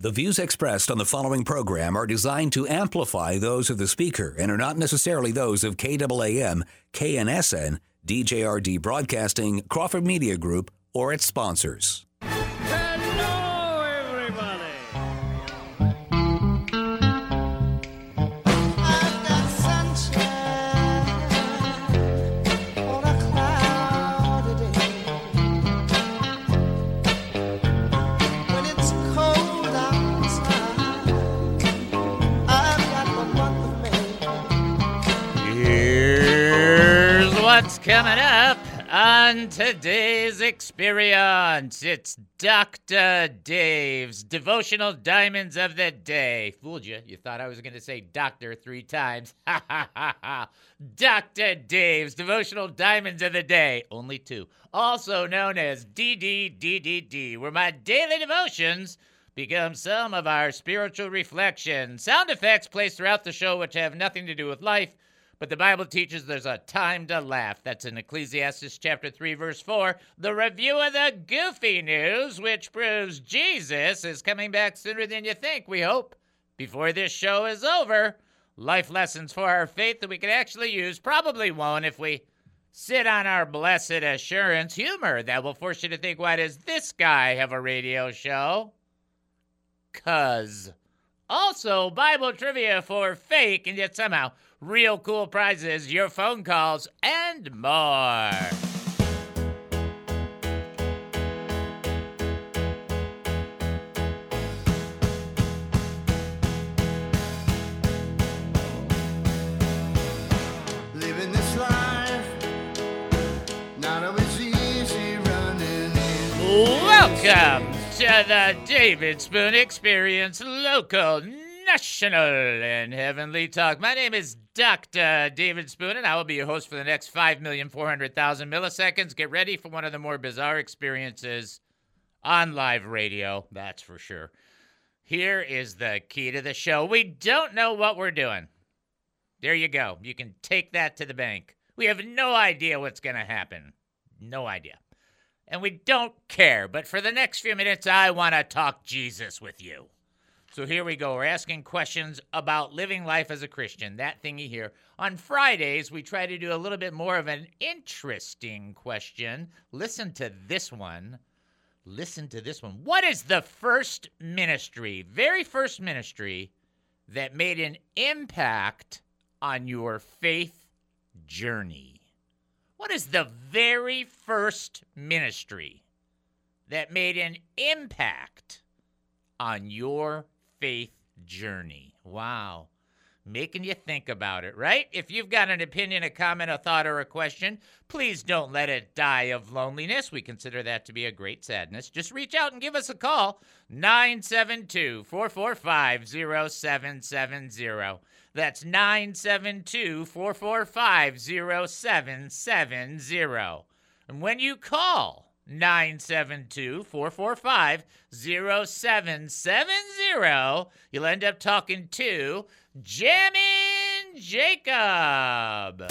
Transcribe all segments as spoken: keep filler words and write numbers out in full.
The views expressed on the following program are designed to amplify those of the speaker and are not necessarily those of K A A M, K N S N, D J R D Broadcasting, Crawford Media Group, or its sponsors. Hello, everybody. I've got sunshine on a cloudy day. When it's cold outside, I've got the month of May. Here's what's coming up on today's experience. It's Doctor Dave's Devotional Diamonds of the Day. Fooled you. You thought I was going to say doctor three times. Ha ha ha ha. Doctor Dave's Devotional Diamonds of the Day. Only two. Also known as D D D D D, where my daily devotions become some of our spiritual reflections. Sound effects placed throughout the show which have nothing to do with life, but the Bible teaches there's a time to laugh. That's in Ecclesiastes chapter three, verse four. The review of the goofy news, which proves Jesus is coming back sooner than you think, we hope, before this show is over. Life lessons for our faith that we can actually use. Probably won't if we sit on our blessed assurance. Humor that will force you to think, why does this guy have a radio show? 'Cause. Also, Bible trivia for fake and yet somehow real cool prizes, your phone calls, and more. Living this life, not always easy running in. Welcome to the David Spoon Experience, local, national, and heavenly talk. My name is Doctor David Spoon, and I will be your host for the next five million four hundred thousand milliseconds. Get ready for one of the more bizarre experiences on live radio, that's for sure. Here is the key to the show. We don't know what we're doing. There you go. You can take that to the bank. We have no idea what's going to happen. No idea. And we don't care. But for the next few minutes, I want to talk Jesus with you. So here we go. We're asking questions about living life as a Christian, that thingy here. On Fridays, we try to do a little bit more of an interesting question. Listen to this one. Listen to this one. What is the first ministry, very first ministry, that made an impact on your faith journey? What is the very first ministry that made an impact on your faith journey? Wow. Making you think about it, right? If you've got an opinion, a comment, a thought, or a question, please don't let it die of loneliness. We consider that to be a great sadness. Just reach out and give us a call, nine seven two, four four five, zero seven seven zero. That's nine seven two, four four five, zero seven seven zero. And when you call nine seven two, four four five, zero seven seven zero, you'll end up talking to Jammin' Jacob.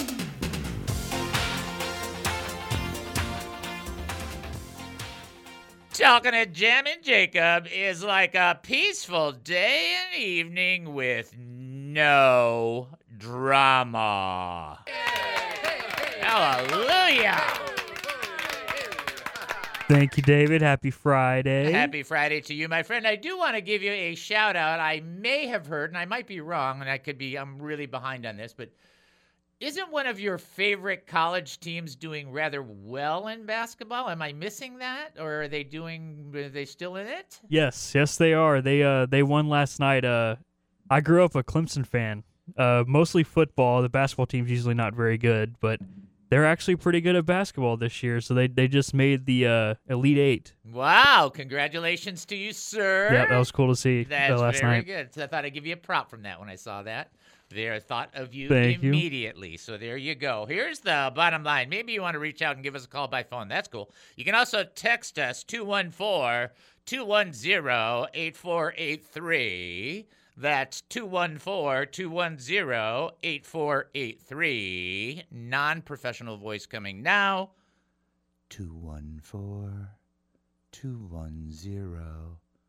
Talking to Jammin' Jacob is like a peaceful day and evening with no drama. Hallelujah. Thank you, David. Happy Friday. Happy Friday to you, my friend. I do want to give you a shout out. I may have heard, and I might be wrong, and I could be, I'm really behind on this, but isn't one of your favorite college teams doing rather well in basketball? Am I missing that? Or are they doing, are they still in it? Yes, yes, they are. They uh they won last night. Uh, I grew up a Clemson fan. Uh, mostly football. The basketball team's usually not very good, but they're actually pretty good at basketball this year. So they they just made the uh, Elite Eight. Wow! Congratulations to you, sir. Yeah, that was cool to see. That's uh, last very night. good. So I thought I'd give you a prop from that when I saw that. There, thought of you Thank you. immediately. So there you go. Here's the bottom line. Maybe you want to reach out and give us a call by phone. That's cool. You can also text us two one four, two one zero, eight four eight three. That's two one four, two one zero, eight four eight three. Non-professional voice coming now. two one four, two one zero,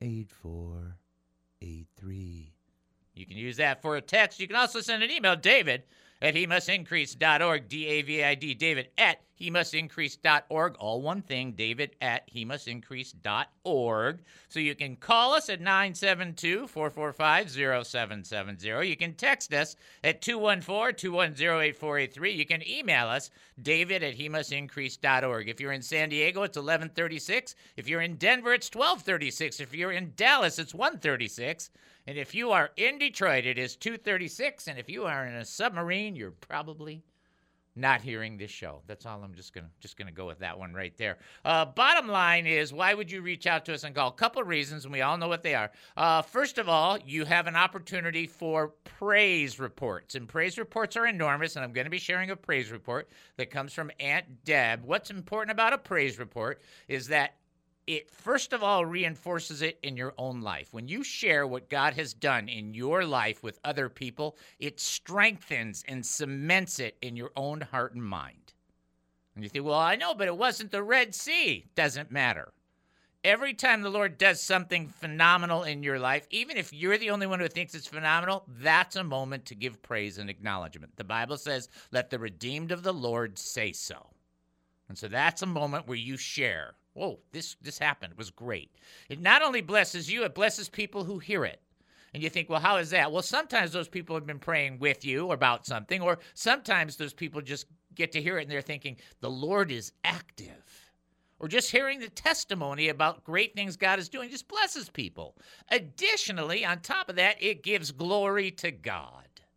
eight four eight three. You can use that for a text. You can also send an email, David at he must increase dot org, D A V I D, David at he must increase dot org, all one thing, David at he must increase dot org. So you can call us at nine seven two, four four five, zero seven seven zero. You can text us at two one four, two one zero, eight four eight three. You can email us, David at he must increase dot org. If you're in San Diego, it's eleven thirty-six. If you're in Denver, it's twelve thirty-six. If you're in Dallas, it's one thirty-six. And if you are in Detroit, it is two thirty-six. And if you are in a submarine, you're probably not hearing this show. That's all. I'm just gonna just gonna go with that one right there. Uh, bottom line is, why would you reach out to us and call? A couple of reasons, and we all know what they are. Uh, first of all, you have an opportunity for praise reports, and praise reports are enormous. And I'm going to be sharing a praise report that comes from Aunt Deb. What's important about a praise report is that it, first of all, reinforces it in your own life. When you share what God has done in your life with other people, it strengthens and cements it in your own heart and mind. And you think, well, I know, but it wasn't the Red Sea. Doesn't matter. Every time the Lord does something phenomenal in your life, even if you're the only one who thinks it's phenomenal, that's a moment to give praise and acknowledgement. The Bible says, let the redeemed of the Lord say so. And so that's a moment where you share. Whoa, this this happened. It was great. It not only blesses you, it blesses people who hear it. And you think, well, how is that? Well, sometimes those people have been praying with you about something, or sometimes those people just get to hear it and they're thinking, the Lord is active. Or just hearing the testimony about great things God is doing just blesses people. Additionally, on top of that, it gives glory to God.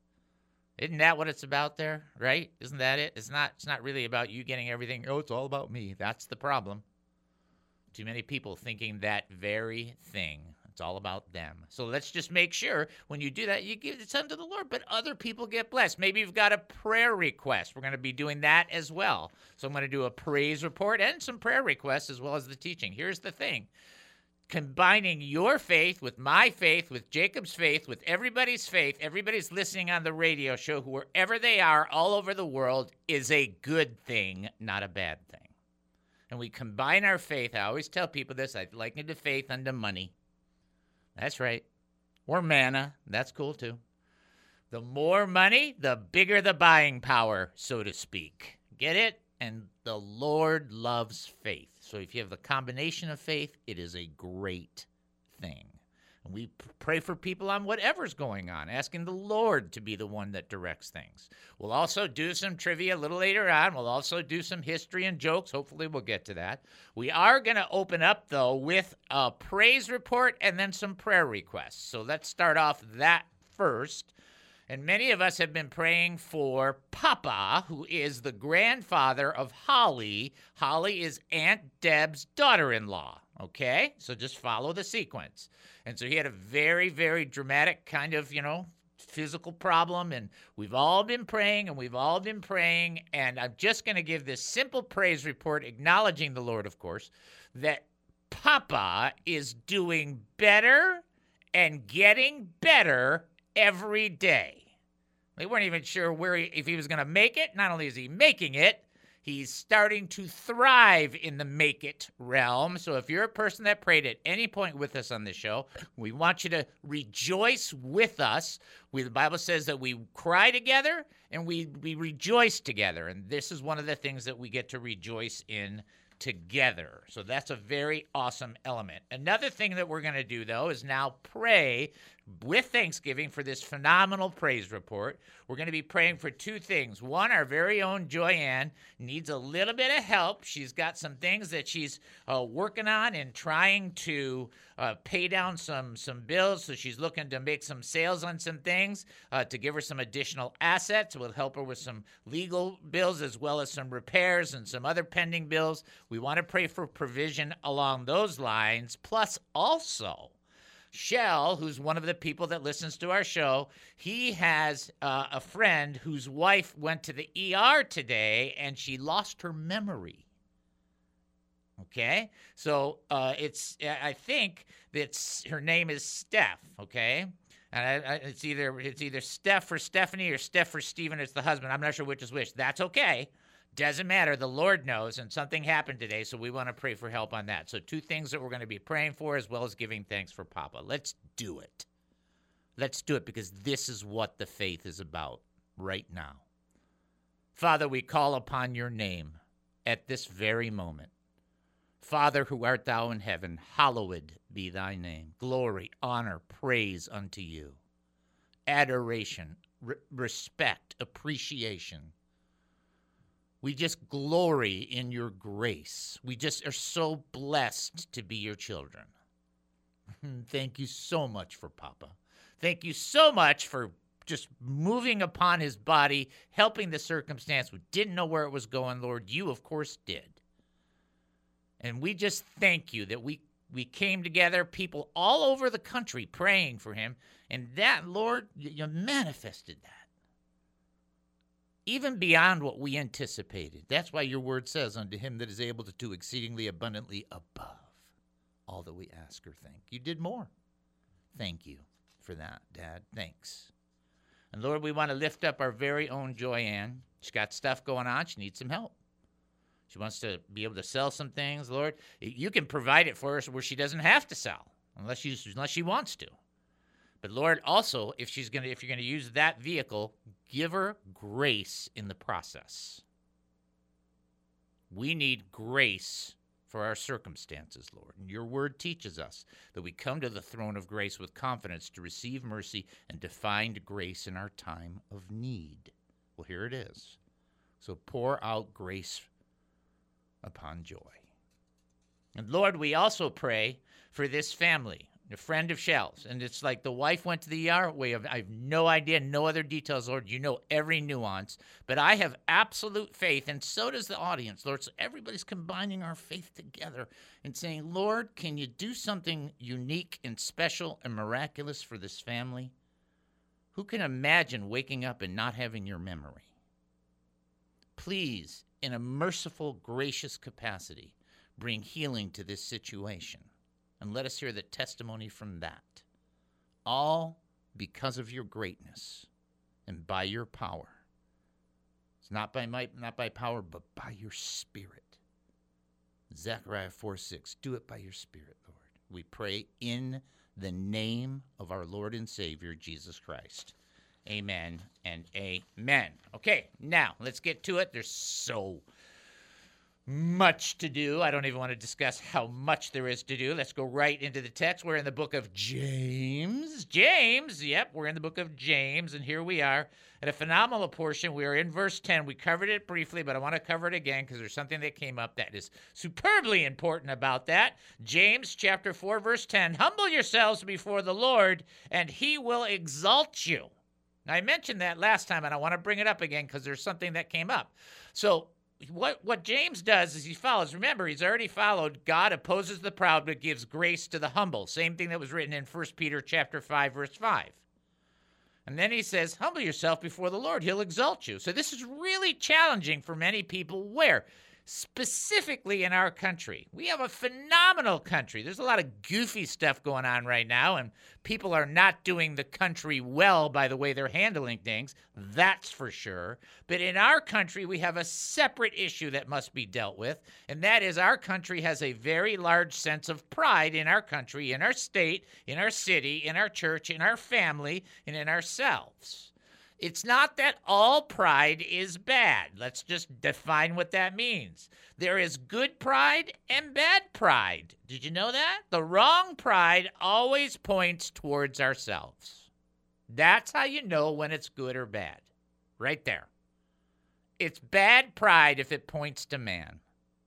Isn't that what it's about there, right? Isn't that it? It's not, it's not really about you getting everything. Oh, it's all about me. That's the problem. Too many people thinking that very thing. It's all about them. So let's just make sure when you do that, you give it unto the Lord, but other people get blessed. Maybe you've got a prayer request. We're going to be doing that as well. So I'm going to do a praise report and some prayer requests as well as the teaching. Here's the thing. Combining your faith with my faith, with Jacob's faith, with everybody's faith, everybody's listening on the radio show, wherever they are all over the world, is a good thing, not a bad thing. And we combine our faith. I always tell people this. I liken it to faith unto money. That's right. Or manna. That's cool too. The more money, the bigger the buying power, so to speak. Get it? And the Lord loves faith. So if you have the combination of faith, it is a great thing. And we pray for people on whatever's going on, asking the Lord to be the one that directs things. We'll also do some trivia a little later on. We'll also do some history and jokes. Hopefully we'll get to that. We are going to open up, though, with a praise report and then some prayer requests. So let's start off that first. And many of us have been praying for Papa, who is the grandfather of Holly. Holly is Aunt Deb's daughter-in-law, okay? So just follow the sequence. And so he had a very, very dramatic kind of, you know, physical problem, and we've all been praying, and we've all been praying, and I'm just going to give this simple praise report, acknowledging the Lord, of course, that Papa is doing better and getting better every day. They weren't even sure where he, if he was going to make it. Not only is he making it, he's starting to thrive in the make it realm. So if you're a person that prayed at any point with us on this show, we want you to rejoice with us. We, the Bible says that we cry together and we, we rejoice together. And this is one of the things that we get to rejoice in together. So that's a very awesome element. Another thing that we're going to do, though, is now pray with Thanksgiving for this phenomenal praise report. We're going to be praying for two things. One, our very own Joyanne needs a little bit of help. She's got some things that she's uh, working on and trying to uh, pay down some, some bills. So she's looking to make some sales on some things uh, to give her some additional assets. We'll help her with some legal bills as well as some repairs and some other pending bills. We want to pray for provision along those lines. Plus, also, Shell, who's one of the people that listens to our show, he has uh, a friend whose wife went to the E R today and she lost her memory. Okay? So uh, it's, I think that's, her name is Steph, okay? And I, I, it's either it's either Steph for Stephanie or Steph for Stephen. It's the husband. I'm not sure which is which. That's okay. Doesn't matter. The Lord knows, and something happened today, so we want to pray for help on that. So two things that we're going to be praying for, as well as giving thanks for Papa. Let's do it. Let's do it, because this is what the faith is about right now. Father, we call upon your name at this very moment. Father, who art thou in heaven, hallowed be thy name. Glory, honor, praise unto you. Adoration, re- respect, appreciation. We just glory in your grace. We just are so blessed to be your children. Thank you so much for Papa. Thank you so much for just moving upon his body, helping the circumstance. We didn't know where it was going, Lord. You, of course, did. And we just thank you that we, we came together, people all over the country praying for him. And that, Lord, you, you manifested that. Even beyond what we anticipated. That's why your word says, unto him that is able to do exceedingly abundantly above all that we ask or think. You did more. Thank you for that, Dad. Thanks. And Lord, we want to lift up our very own Joyanne. She's got stuff going on. She needs some help. She wants to be able to sell some things, Lord. You can provide it for her where she doesn't have to sell, unless she, unless she wants to. But Lord, also, if she's gonna, if you're gonna use that vehicle, give her grace in the process. We need grace for our circumstances, Lord. And your word teaches us that we come to the throne of grace with confidence to receive mercy and to find grace in our time of need. Well, here it is. So pour out grace upon Joy. And Lord, we also pray for this family, a friend of Shell's. And it's like the wife went to the E R. We have, I have no idea, no other details, Lord. You know every nuance. But I have absolute faith, and so does the audience, Lord. So everybody's combining our faith together and saying, Lord, can you do something unique and special and miraculous for this family? Who can imagine waking up and not having your memory? Please, in a merciful, gracious capacity, bring healing to this situation. And let us hear the testimony from that. All because of your greatness and by your power. It's not by might, not by power, but by your Spirit. Zechariah four six, do it by your Spirit, Lord. We pray in the name of our Lord and Savior, Jesus Christ. Amen and amen. Okay, now let's get to it. There's so much to do. I don't even want to discuss how much there is to do. Let's go right into the text. We're in the book of James. James, yep, we're in the book of James, and here we are at a phenomenal portion. We are in verse ten. We covered it briefly, but I want to cover it again because there's something that came up that is superbly important about that. James chapter four, verse ten, humble yourselves before the Lord, and he will exalt you. Now, I mentioned that last time, and I want to bring it up again because there's something that came up. So What what James does is he follows. Remember, he's already followed. God opposes the proud, but gives grace to the humble. Same thing that was written in First Peter chapter five, verse five. And then he says, humble yourself before the Lord. He'll exalt you. So this is really challenging for many people. Where? Specifically in our country. We have a phenomenal country. There's a lot of goofy stuff going on right now, and people are not doing the country well by the way they're handling things. That's for sure. But in our country, we have a separate issue that must be dealt with, and that is our country has a very large sense of pride in our country, in our state, in our city, in our church, in our family, and in ourselves. It's not that all pride is bad. Let's just define what that means. There is good pride and bad pride. Did you know that? The wrong pride always points towards ourselves. That's how you know when it's good or bad. Right there. It's bad pride if it points to man.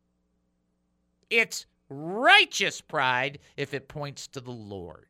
It's righteous pride if it points to the Lord.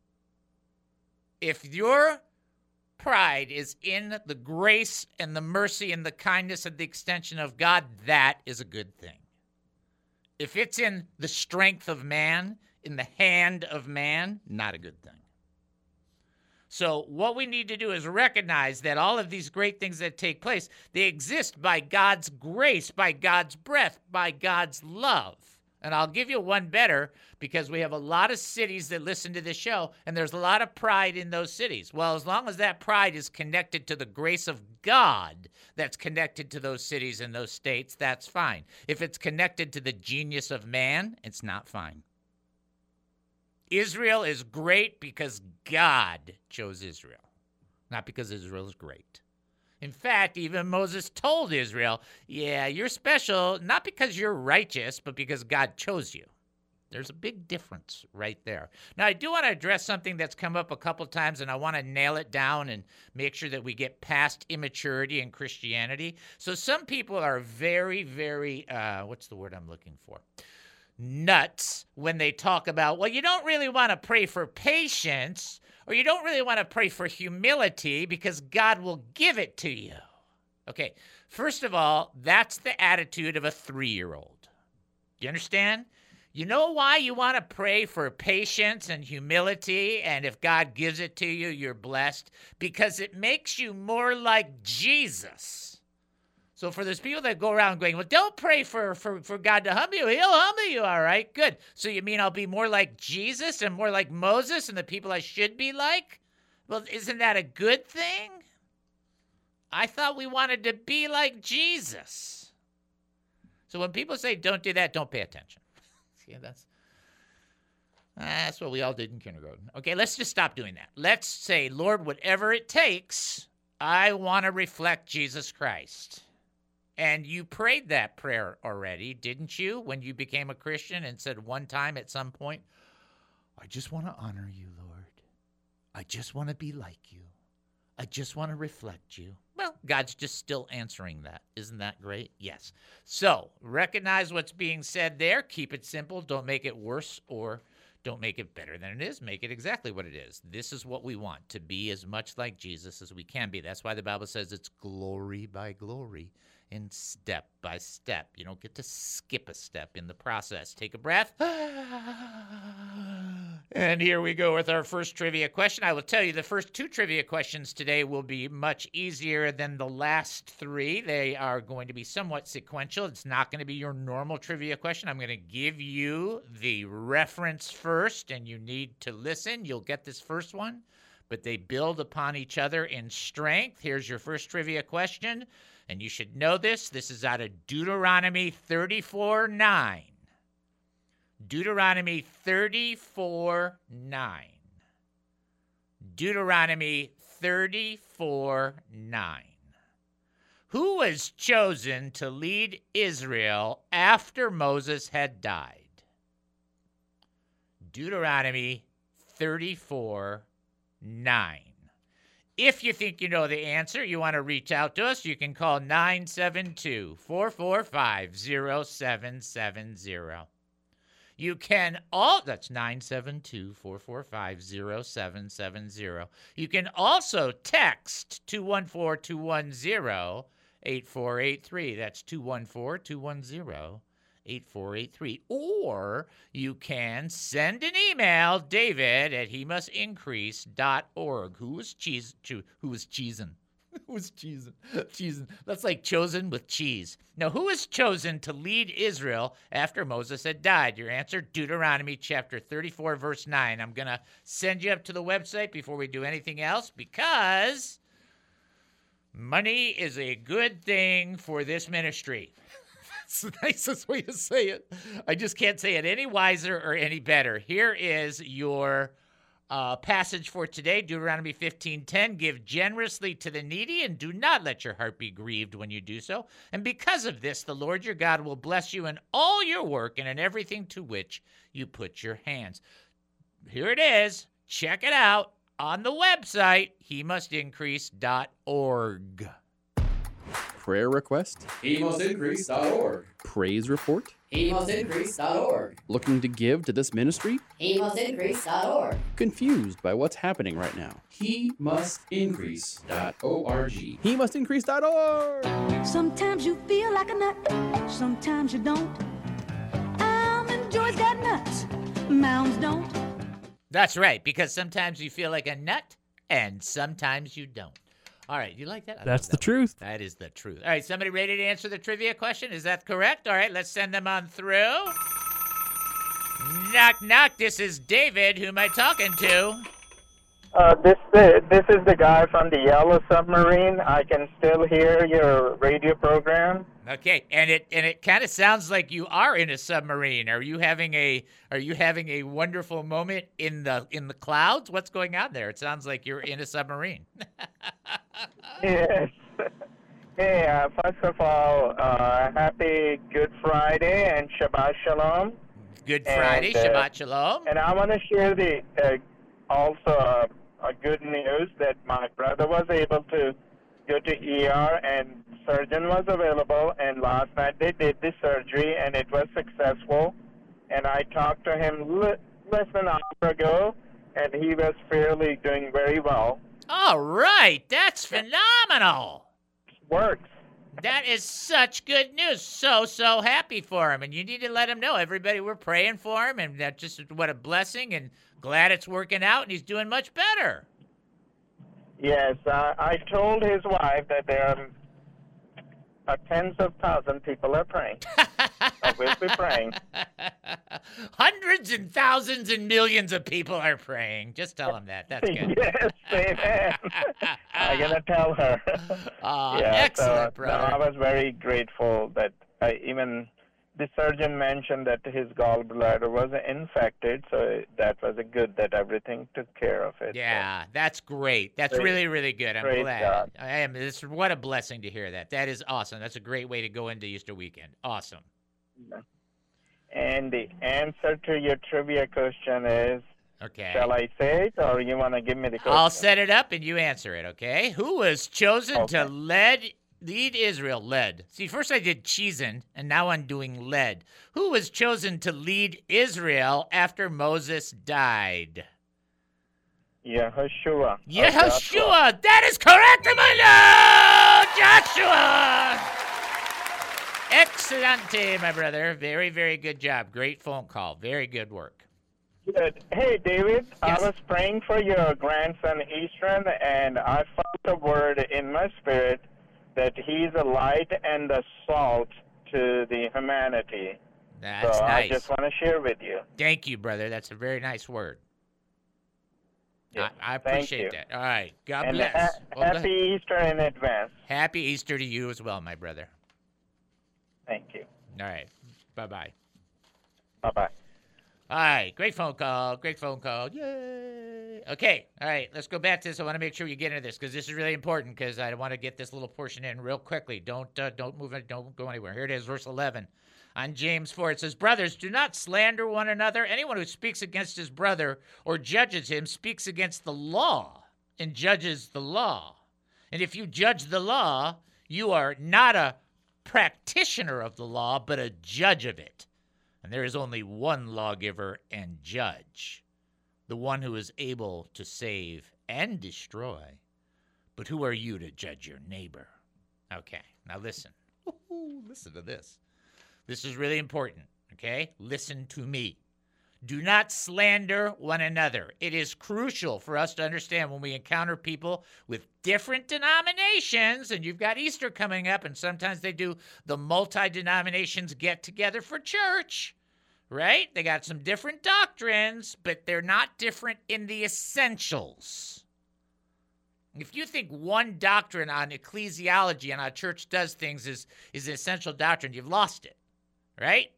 If you're pride is in the grace and the mercy and the kindness and the extension of God, that is a good thing. If it's in the strength of man, in the hand of man, not a good thing. So what we need to do is recognize that all of these great things that take place, they exist by God's grace, by God's breath, by God's love. And I'll give you one better because we have a lot of cities that listen to this show, and there's a lot of pride in those cities. Well, as long as that pride is connected to the grace of God that's connected to those cities and those states, that's fine. If it's connected to the genius of man, it's not fine. Israel is great because God chose Israel, not because Israel is great. In fact, even Moses told Israel, yeah, you're special, not because you're righteous, but because God chose you. There's a big difference right there. Now, I do want to address something that's come up a couple times, and I want to nail it down and make sure that we get past immaturity in Christianity. So some people are very, very, uh, what's the word I'm looking for? Nuts when they talk about, well, you don't really want to pray for patience, or you don't really want to pray for humility because God will give it to you. Okay, first of all, that's the attitude of a three-year-old. You understand? You know why you want to pray for patience and humility, and if God gives it to you, you're blessed? Because it makes you more like Jesus. So for those people that go around going, well, don't pray for, for, for God to humble you. He'll humble you, all right? Good. So you mean I'll be more like Jesus and more like Moses and the people I should be like? Well, isn't that a good thing? I thought we wanted to be like Jesus. So when people say don't do that, don't pay attention. See, that's, that's what we all did in kindergarten. Okay, let's just stop doing that. Let's say, Lord, whatever it takes, I want to reflect Jesus Christ. And you prayed that prayer already, didn't you, when you became a Christian and said one time at some point, I just want to honor you, Lord. I just want to be like you. I just want to reflect you. Well, God's just still answering that. Isn't that great? Yes. So recognize what's being said there. Keep it simple. Don't make it worse or don't make it better than it is. Make it exactly what it is. This is what we want, to be as much like Jesus as we can be. That's why the Bible says it's glory by glory. And step by step. You don't get to skip a step in the process. Take a breath. And here we go with our first trivia question. I will tell you the first two trivia questions today will be much easier than the last three. They are going to be somewhat sequential. It's not going to be your normal trivia question. I'm going to give you the reference first, and you need to listen. You'll get this first one, but they build upon each other in strength. Here's your first trivia question. And you should know this. This is out of Deuteronomy thirty-four nine. Deuteronomy thirty-four nine. Deuteronomy thirty-four nine. Who was chosen to lead Israel after Moses had died? Deuteronomy thirty-four nine. If you think you know the answer, you want to reach out to us, you can call nine seven two, four four five, zero seven seven zero. You can all, that's nine seven two, four four five, zero seven seven zero. You can also text two one four, two one zero, eight four eight three. That's two one four, two one zero, eight four eight three. Or you can send an email, David at he must increase dot org. Who was cheese? Who was cheesin'? Who was cheesin'? Cheesin'. That's like chosen with cheese. Now, who was chosen to lead Israel after Moses had died? Your answer, Deuteronomy chapter thirty-four, verse nine. I'm going to send you up to the website before we do anything else because money is a good thing for this ministry. That's the nicest way to say it. I just can't say it any wiser or any better. Here is your uh, passage for today, Deuteronomy fifteen ten. Give generously to the needy and do not let your heart be grieved when you do so. And because of this, the Lord your God will bless you in all your work and in everything to which you put your hands. Here it is. Check it out on the website, he must increase dot org. Prayer request? he must increase dot org. Praise report? he must increase dot org. Looking to give to this ministry? he must increase dot org. Confused by what's happening right now? he must increase dot org. he must increase dot org. Sometimes you feel like a nut, sometimes you don't. Almond Joy's got nuts, Mounds don't. That's right, because sometimes you feel like a nut and sometimes you don't. All right, you like that? I That's love the that truth. one. That is the truth. All right, somebody ready to answer the trivia question? Is that correct? All right, let's send them on through. Knock, knock. This is David. Who am I talking to? Uh, this uh, this is the guy from the Yellow Submarine. I can still hear your radio program. Okay, and it and it kind of sounds like you are in a submarine. Are you having a Are you having a wonderful moment in the in the clouds? What's going on there? It sounds like you're in a submarine. Yes. Hey, uh, first of all, uh, happy Good Friday and Shabbat Shalom. Good Friday, And, uh, Shabbat Shalom. And I want to share the uh, also uh, a good news that my brother was able to go to E R and surgeon was available, and last night they did the surgery and it was successful. And I talked to him li- less than an hour ago, and he was fairly doing very well. All right, that's phenomenal. Works. That is such good news. So, so happy for him. And you need to let him know, everybody, we're praying for him. And that just what a blessing, and glad it's working out. And he's doing much better. Yes, uh, I told his wife that there are uh, tens of thousands of people are praying. I will be praying. Hundreds and thousands and millions of people are praying. Just tell him that. That's good. Yes, amen. I'm going to tell her. Oh, yeah, excellent, so, brother. No, I was very grateful that I, even the surgeon mentioned that his gallbladder was infected, so that was a good that everything took care of it. Yeah, that's great. That's Praise- really, really good. I'm praise glad. God. I am. This, what a blessing to hear that. That is awesome. That's a great way to go into Easter weekend. Awesome. And the answer to your trivia question is, Okay. shall I say it, or you want to give me the question? I'll set it up and you answer it, okay? Who was chosen to Okay. lead lead Israel? Led. See, first I did chosen, and now I'm doing led. Who was chosen to lead Israel after Moses died? Yehoshua. of Joshua. Yehoshua. That is correct, Emmanuel! Joshua! Excellente, my brother. Very, very good job. Great phone call. Very good work. Good. Hey, David, Yes. I was praying for your grandson, Eastern, and I felt a word in my spirit that he's a light and a salt to the humanity. That's so nice. I just want to share with you. Thank you, brother. That's a very nice word. Yeah, I, I thank appreciate you. that. All right. God And bless. ha- Well, go happy ahead. Easter in advance. Happy Easter to you as well, my brother. Thank you. All right. Bye-bye. Bye-bye. All right. Great phone call. Great phone call. Yay. Okay. All right. Let's go back to this. I want to make sure you get into this because this is really important because I want to get this little portion in real quickly. Don't uh, don't move it. Don't go anywhere. Here it is, verse eleven. On James four, it says, brothers, do not slander one another. Anyone who speaks against his brother or judges him speaks against the law and judges the law. And if you judge the law, you are not a practitioner of the law, but a judge of it. And there is only one lawgiver and judge, the one who is able to save and destroy. But who are you to judge your neighbor? Okay, now listen. Ooh, listen to this. This is really important, okay? Listen to me. Do not slander one another. It is crucial for us to understand when we encounter people with different denominations, and you've got Easter coming up, and sometimes they do the multi-denominations get-together for church, right? They got some different doctrines, but they're not different in the essentials. If you think one doctrine on ecclesiology and how church does things is, is an essential doctrine, you've lost it, right?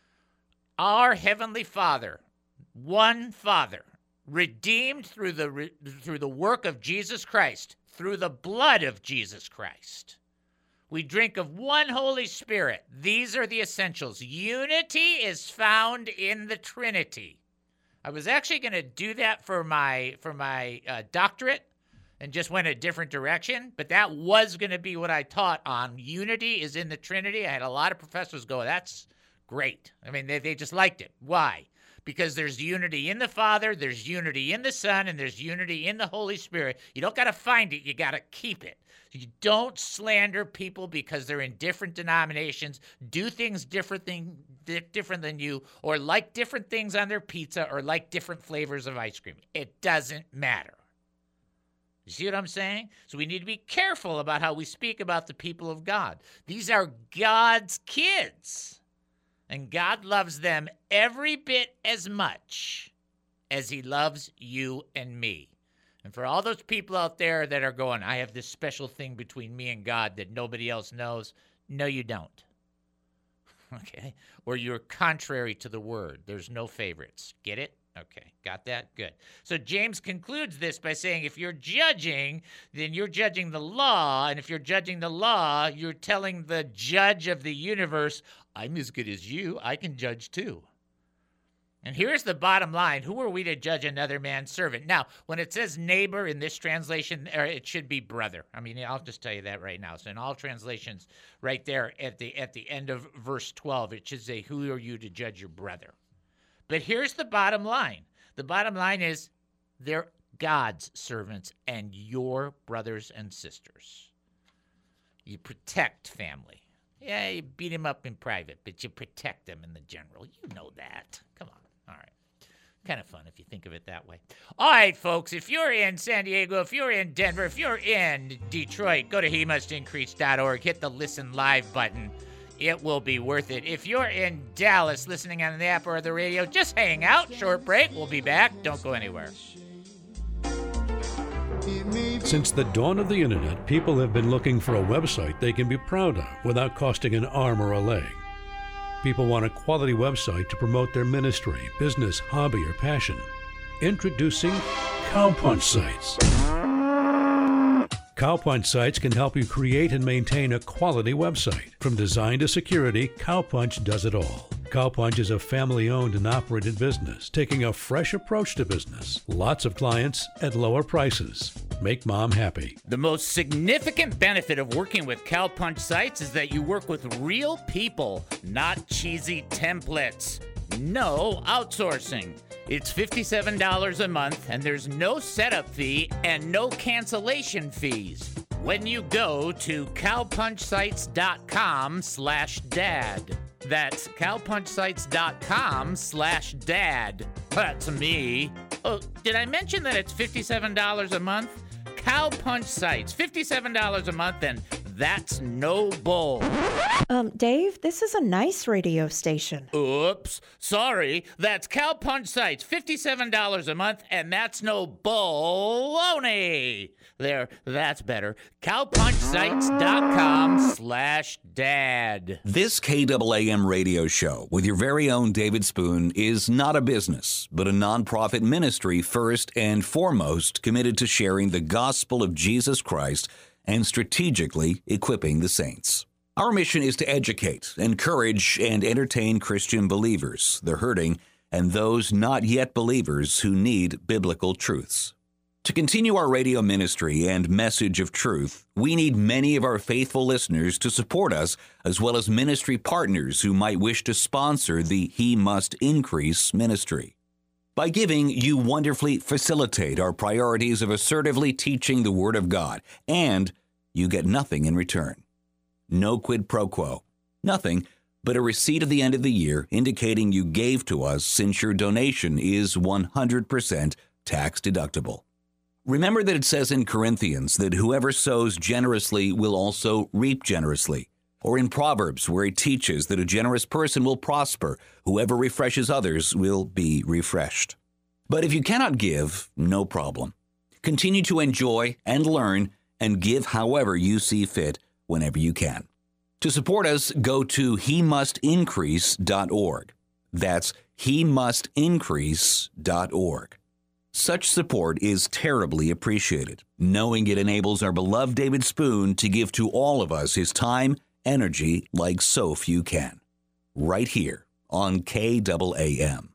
Our Heavenly Father, one Father, redeemed through the re, through the work of Jesus Christ, through the blood of Jesus Christ. We drink of one Holy Spirit. These are the essentials. Unity is found in the Trinity. I was actually going to do that for my for my uh, doctorate and just went a different direction, but that was going to be what I taught on. Unity is in the Trinity. I had a lot of professors go, that's great. I mean, they, they just liked it. Why? Because there's unity in the Father, there's unity in the Son, and there's unity in the Holy Spirit. You don't got to find it, you got to keep it. You don't slander people because they're in different denominations, do things different than, different than you, or like different things on their pizza, or like different flavors of ice cream. It doesn't matter. You see what I'm saying? So we need to be careful about how we speak about the people of God. These are God's kids. And God loves them every bit as much as he loves you and me. And for all those people out there that are going, I have this special thing between me and God that nobody else knows. No, you don't. Okay? Or you're contrary to the word. There's no favorites. Get it? Okay, got that? Good. So James concludes this by saying if you're judging, then you're judging the law. And if you're judging the law, you're telling the judge of the universe, I'm as good as you. I can judge too. And here's the bottom line. Who are we to judge another man's servant? Now, when it says neighbor in this translation, it should be brother. I mean, I'll just tell you that right now. So in all translations, right there at the at the end of verse twelve, it should say, who are you to judge your brother? But here's the bottom line. The bottom line is they're God's servants and your brothers and sisters. You protect family. Yeah, you beat him up in private, but you protect them in the general. You know that. Come on. All right. Kind of fun if you think of it that way. All right, folks, if you're in San Diego, if you're in Denver, if you're in Detroit, go to he must increase dot org. Hit the Listen Live button. It will be worth it. If you're in Dallas listening on the app or the radio, just hang out. Short break. We'll be back. Don't go anywhere. Since the dawn of the internet, people have been looking for a website they can be proud of without costing an arm or a leg. People want a quality website to promote their ministry, business, hobby, or passion. Introducing Cowpunch Sites. Cowpunch Sites can help you create and maintain a quality website. From design to security, Cowpunch does it all. Cowpunch is a family-owned and operated business, taking a fresh approach to business. Lots of clients at lower prices. Make mom happy. The most significant benefit of working with Cowpunch Sites is that you work with real people, not cheesy templates. No outsourcing. It's fifty-seven dollars a month, and there's no setup fee and no cancellation fees when you go to cowpunchsites.com slash dad. That's cowpunchsites.com slash dad. That's me. Oh, did I mention that it's fifty-seven dollars a month? Cowpunch Sites, fifty-seven dollars a month, and that's no bull. Um, Dave, this is a nice radio station. Oops, sorry. That's Cowpunch Sites, fifty-seven dollars a month, and that's no baloney. There, that's better. cowpunchsites.com slash dad. This K A A M radio show with your very own David Spoon is not a business, but a nonprofit ministry first and foremost committed to sharing the gospel of Jesus Christ and strategically equipping the saints. Our mission is to educate, encourage, and entertain Christian believers, the hurting, and those not yet believers who need biblical truths. To continue our radio ministry and message of truth, we need many of our faithful listeners to support us, as well as ministry partners who might wish to sponsor the He Must Increase ministry. By giving, you wonderfully facilitate our priorities of assertively teaching the Word of God, and you get nothing in return. No quid pro quo. Nothing but a receipt at the end of the year indicating you gave to us, since your donation is one hundred percent tax deductible. Remember that it says in Corinthians that whoever sows generously will also reap generously. Or in Proverbs, where it teaches that a generous person will prosper. Whoever refreshes others will be refreshed. But if you cannot give, no problem. Continue to enjoy and learn and give however you see fit whenever you can. To support us, go to he must increase dot org. That's he must increase dot org. Such support is terribly appreciated, knowing it enables our beloved David Spoon to give to all of us his time, energy like so few can. Right here on K A A M.